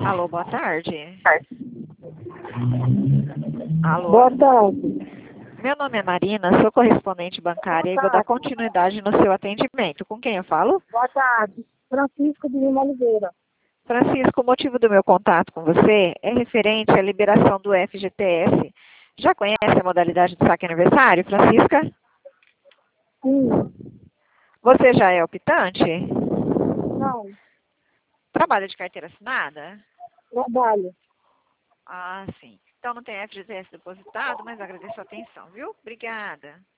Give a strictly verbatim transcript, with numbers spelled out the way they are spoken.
Alô, boa tarde. Alô. Boa tarde. Meu nome é Marina, sou correspondente bancária e vou dar continuidade no seu atendimento. Com quem eu falo? Boa tarde. Francisco de Lima Oliveira. Francisco, o motivo do meu contato com você é referente à liberação do F G T S. Já conhece a modalidade de saque aniversário, Francisca? Sim. Você já é optante? Não. Trabalha de carteira assinada? Trabalho. Ah, sim. Então não tem F G T S depositado, mas agradeço a atenção, viu? Obrigada.